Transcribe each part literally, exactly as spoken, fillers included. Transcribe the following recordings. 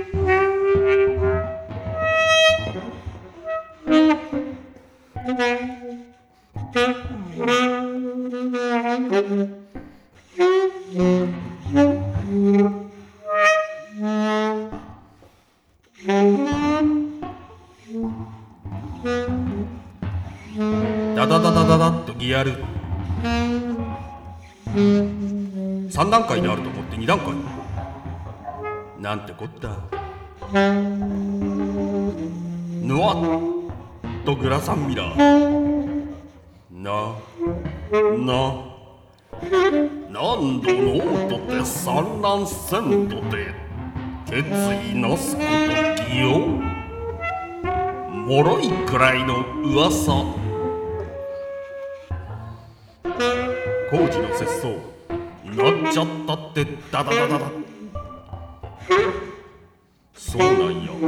ダダダダダダッとギアルさん段階であると思ってに段階なんてこったぬわっとグラサンミラーなな何度ノートで産卵鮮度で決意なすこときよ脆いくらいの噂工事の節操なっちゃったってダダダダダそうなんや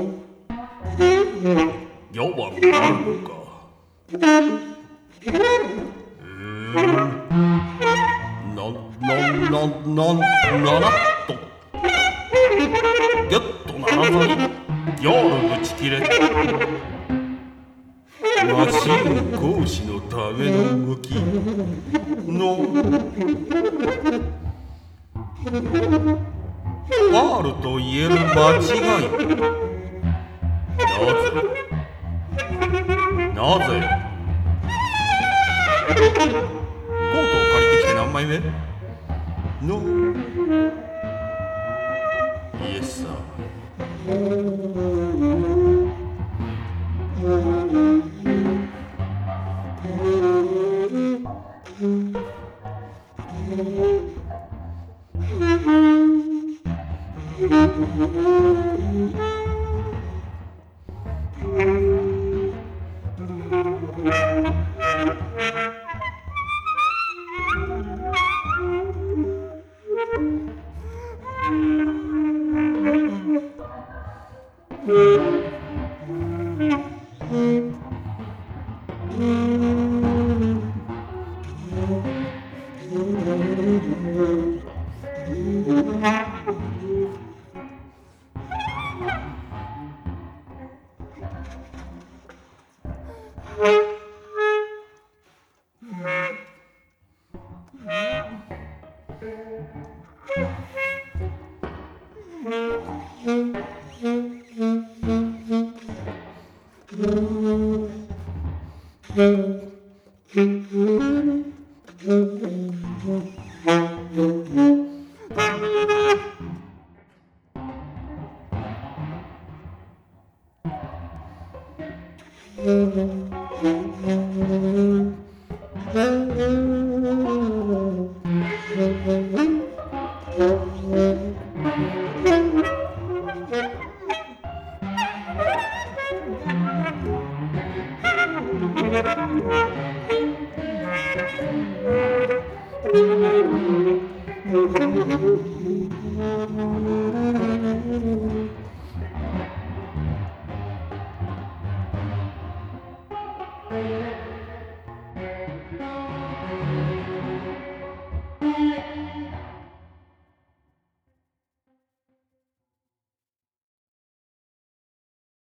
やはあるのかえー、な、な、な、な、ならっとギュッとならざりギャールぶち切れマシン講師のための動きのファールと言える間違いなぜなぜコートを借りてきて何枚目のイエスサー Mm-hmm.